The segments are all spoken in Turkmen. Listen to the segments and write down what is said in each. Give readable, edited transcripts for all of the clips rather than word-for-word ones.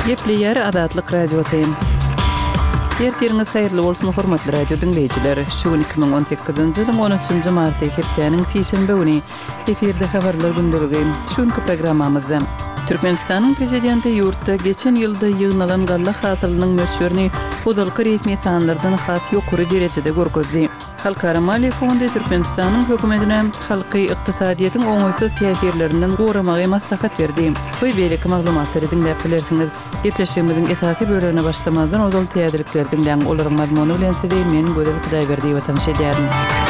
Gepleyer Adatlyk radiosyň. Ertirňiz haýyrly bolsun hormatly radio dinleýijiler. Şu 2018-nji ýylyň 13-nji marty hepdeniň fiýşembe güni efirde habarlar gündəligi. Şuňky programmamyzda Türkmenistanyň prezidenti ýurtda geçen ýylda ýygnalan galla hasylynyň möçberini bodalky resmi sanlardan hat ýokary derejede görkezdi. Halkara Maliýe Fondy Türkmenistanyň hökümetine halky ykdysadyýatyň oňaýsız täsirlerinden goramagy maslahat berdi. Bu beýleki maglumatlary dinläp bilersiňiz. Gepleşigimiziň esasy bölegine başlamazdan ozal täzirliklerden bilen olaryň mazmuny bilen sizde men Gödel Hudaýberdi tanış edýärim.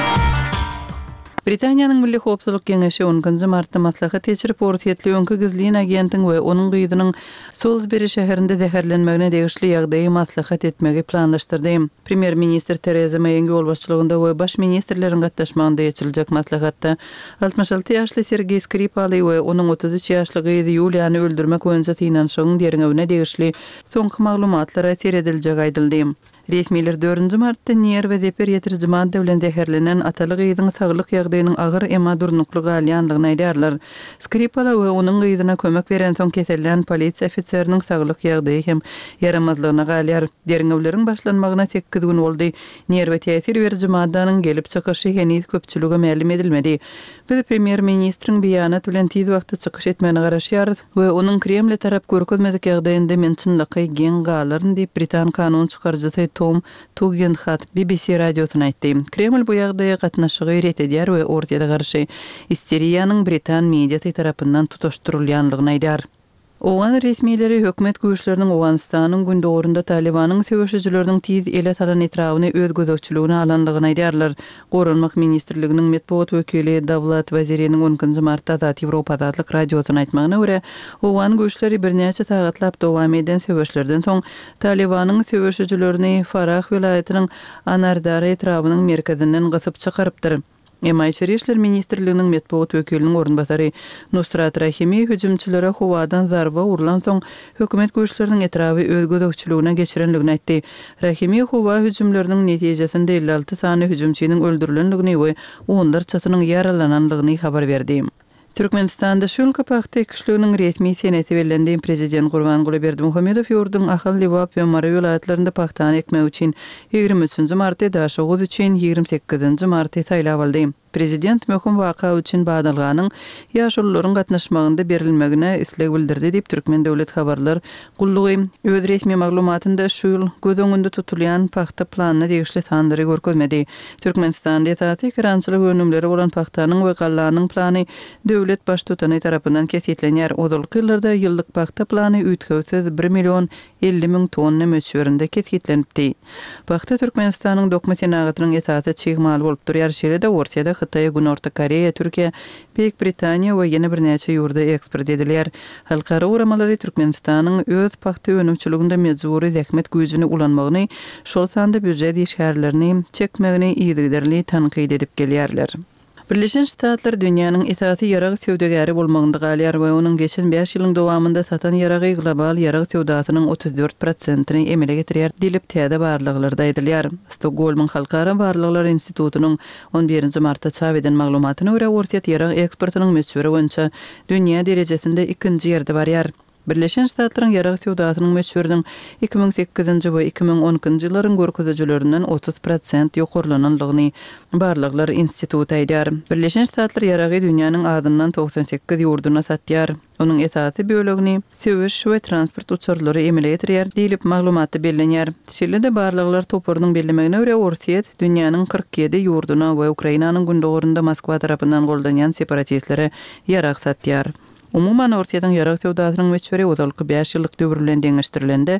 Britaniýanyň Milli Howpsuzlyk Geňeşi 10-njy martda maslahat geçirip Orsiýetli öňkü gizliň agentiň we onuň gyýdynyň Salisbury şäherinde zäherlenmegine degişli ýagdaýy maslahat etmegi planlaşdyrdy. Premier minister Theresa May'ň ýolbaşçylygynda we baş ministrleriň gatnaşmagynda geçirijek maslahatda 66 ýaşly Sergey Skripal we onuň 33 ýaşly gyzy Yuliany öldürmek boýunça tynanşygyň deriňewine degişli soňky maglumatlara serediljek aýdyldy. Resmiler 4-nji martda Nier we Zeper ýetiriji madde bilen zäherlenen ataly gyzyň saglyk ýagdaýynyň agyr emma durnuklygy alýanlygyny aýdarlar. Skripal we onuň gyzyna kömek beren soň keselen polisiýa ofitseriniň saglyk ýagdaýy hem yaramazlygyna galýar. Deriňewleriň başlanmagyna 8 gün boldy. Nier we täsir beriji maddanyň gelip çykyşy heniz köpçülüge ma'lum edilmedi. Biz premier ministriň beýanat bilen tiz wagtda çykyş etmegine garaşýarys we onuň Kreml tarap görkezmezlik ýagdaýynda mençinliky gen galaryn diýip Britan kanun çykarjysy Tom Tugendhat BBC radiosyna aýtdy. Kreml bu ýagdaýa gatnaşygy ret edýär we ortada garşy isteriýanyň Britan mediýasy tarapyndan tutuşdurulýanlygyny aýdar. Owan resmileri hökümet güýçleriniň Owganistanyň gündogorunda Talibanyň söwüşçileriniň tiz ele salan etrawyny öz gözegçiligine alanlygyny aýdarlar. Gorunmak ministrliginiň medpuat wekili Dawlat Waziriniň 10-njy martda Zat Ýewropa adlyk radiosyna aýtmagyna görä, Owan güýçleri bir näçe tagatlap dowam eden söwüşlerden soň Talibanyň söwüşçilerini Farah vilayatynyň Anardar etrawynyň merkezinden gysyp çykarypdyr. Emma Içeri İşler Ministrliginiň medpuat wekiliniň orunbasary Nusrat Rahimi hüjümçilere howadan zarba urulan soň hökümet güýçleriniň etrawy öz gözegçiligine geçirenligini aýtdy. Rahimi howa hüjümleriniň netijesinde 56 sany hüjümçiniň öldürilenligini we onlarçasynyň yaralananlygyny habar berdi. Türkmenistanda şulka paxta ekişliginiň resmi seneti bellendi. Prezident Gurbanguly Berdimuhammedow ýurduň Ahal, Liwap we Mara vilayatlarynda paxtany ekmek üçin 23-nji martda daşoğuz üçin 28-nji martda saýlap aldy. Prezident möhüm waka üçin badalganyň ýaşullaryň gatnaşmagynda berilmegine isleg bildirdi diýip Türkmen döwlet habarlar gullugy öz resmi maglumatynda şu ýyl göz öňünde tutulýan paxta planyny degişli sandary görkezmedi. Türkmenistanda esasy kirançylyk önümleri bolan paxtanyň we gallanyň plany döwlet baş tutany tarapyndan kesitlenýär. Ozalky ýyllarda ýyllyk paxta plany üýtgewsiz 1 million 50 000 tonna möçberinde kesitlenipdi. Paxta Türkmenistanyň dokma senagatynyň esasy çygmaly bolup durýar şeýle-de Orsiýada Xitay, Günorta Koreýa, Türkiýe, Büýük Britaniýa we ýene bir näçe ýurda eksport edilýär. Halkara uramalary Türkmenistanyň öz paxta önümçiliginde mejburi zähmet güýjüni ulanmagyny, şol sanda büdjet işgärlerini çekmegini ýygyderli tanqid edip gelýärler. Birleşen Ştatlar dünýäniň esasy ýarag söwdegäri bolmagynda galýar we onuň geçen 5 ýylyň dowamynda satan ýaragy global ýarag söwdasynyň 34%-ni emele getirýär diýip täze barlyklarda aýdylýar. Stockholm Halkara Barlyklar Institutunyň 11-nji martda çap eden maglumatyna görä Orsiýet ýarag eksportynyň möçberi boýunça dünýä derejesinde 2-nji ýerde barýar. Birleşen Ştatlaryň ýarag söwdasynyň möçberiniň 2008-nji we 2010-njy ýyllaryň görkezejilerinden 30% ýokarlananlygyny Barlyklar Institutu aýdar. Birleşen Ştatlar ýaragy dünýäniň azyndan 98 ýurduna satýar. Onuň esasy bölegini söwüş we transport uçurlary emele getirýär diýilip maglumatda bellenýär. Şeýle-de Barlyklar topurynyň bellemegine görä Orsiýet dünýäniň 47 ýurduna we Ukrainanyň gündogorunda Moskwa tarapyndan goldanýan separatistlere ýarag satýar. Umuman Orsiýatyň ýarag söwdasynyň möçberi ozalky 5 ýyllyk döwür bilen deňeşdirilende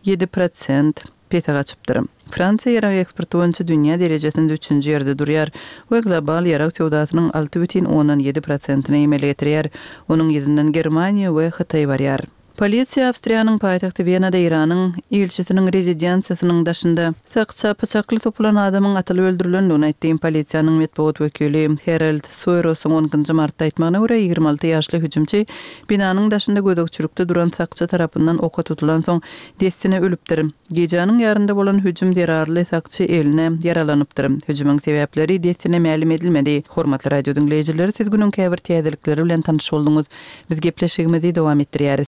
7% peta çypdyr. Fransiýa ýarag eksporty boýunça dünýä derejesinde 3-nji ýerde durýar we global ýarag söwdasynyň 6,7%-ni emele getirýär. Onuň ýerininden Germaniýa we Xitay barýar. Polisiýa Awstriýanyň paýtagty Wienada Iranyň elçisiniň rezidensiýasynyň daşynda sakça paçakly topulan adamyň atyly öldürilendigini aýtdy. Polisiýanyň medpuat wekili Harald Soyrosyň 10-njy martda aýtmagyna görä 26 ýaşly hüjümçi binanyň daşynda gödökçülükde duran sakça tarapyndan oka tutulan soň destine ölüpdir. Gejanyň ýarynda bolan hüjüm derarly sakçy eline yaralanypdyr. Hüjümyň sebäpleri destine ma'lum edilmedi. Hormatly radio dinleýijiler, siz günüň käbir täzelikleri bilen tanyş bolduňuz. Biz gepleşigimizi dowam etdirýäris.